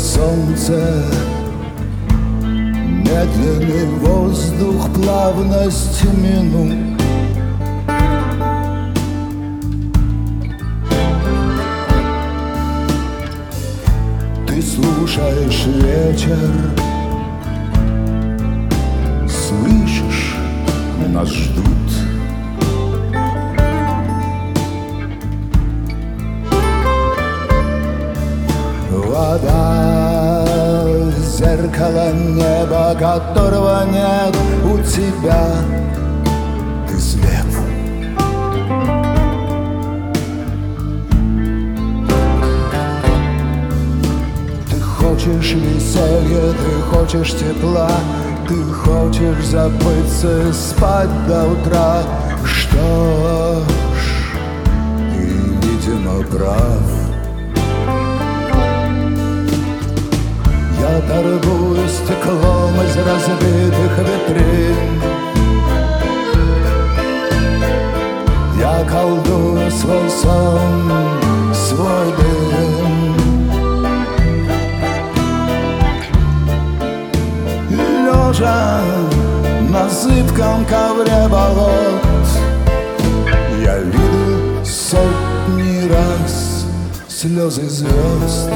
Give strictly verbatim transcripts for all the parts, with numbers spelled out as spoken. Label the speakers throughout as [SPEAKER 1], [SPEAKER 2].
[SPEAKER 1] солнце, медленный воздух, плавность минут. Ты слушаешь вечер, слышишь, нас ждут. Вода, зеркало неба, которого нет у тебя. Ты слеп. Ты хочешь веселья, ты хочешь тепла, ты хочешь забыться, спать до утра. Что ж, ты, видимо, прав. Я торгую стеклом из разбитых витрин. Я колдую свой сон, свой дым. Лежа на зыбком ковре болот, я видел сотни раз слезы звезд.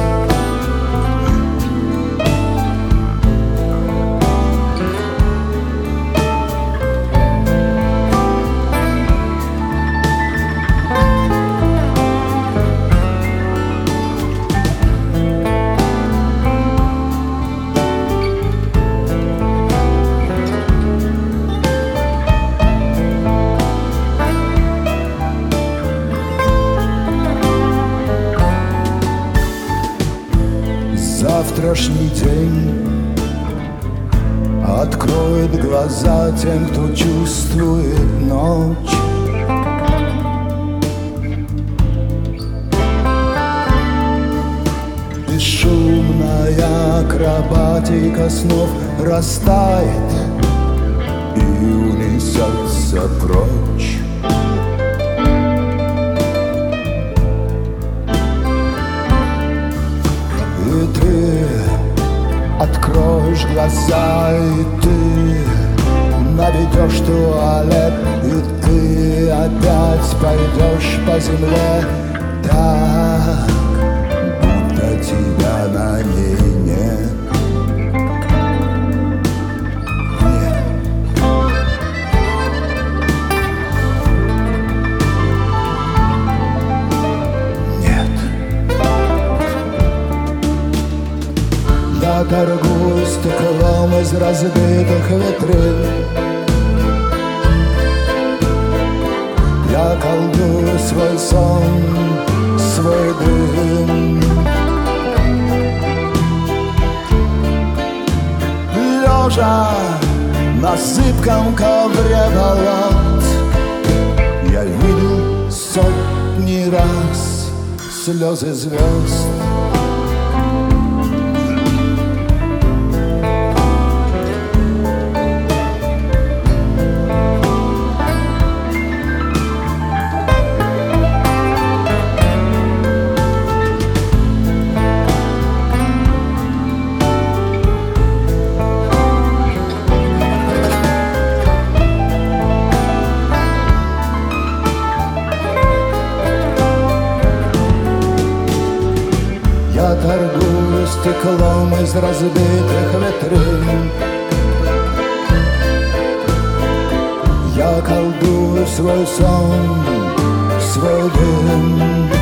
[SPEAKER 1] Завтрашний день откроет глаза тем, кто чувствует ночь. Бесшумная акробатика снов растает и унесется прочь. И ты откроешь глаза, и ты наведешь туалет, и ты опять пойдешь по земле так, будто тебя на ней нет. Я торгую стеклом из разбитых витрин. Я колдую свой сон, свой дым. Лежа на зыбком ковре болот, я видел сотни раз слезы звезд. Я торгую стеклом из разбитых витрин. Я колдую свой сон, свой дым.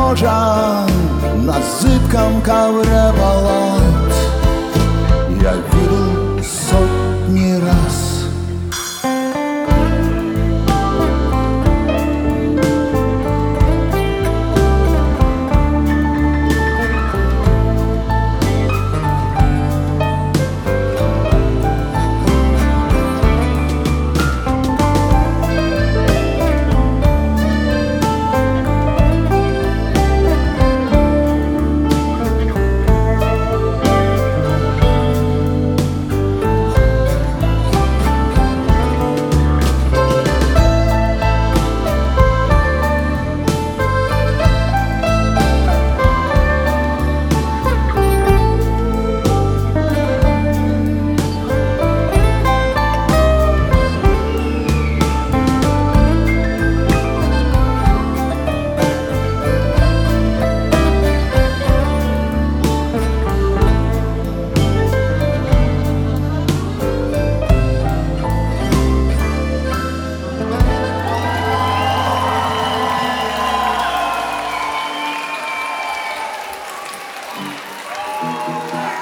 [SPEAKER 1] Лежа на зыбком ковре болот, я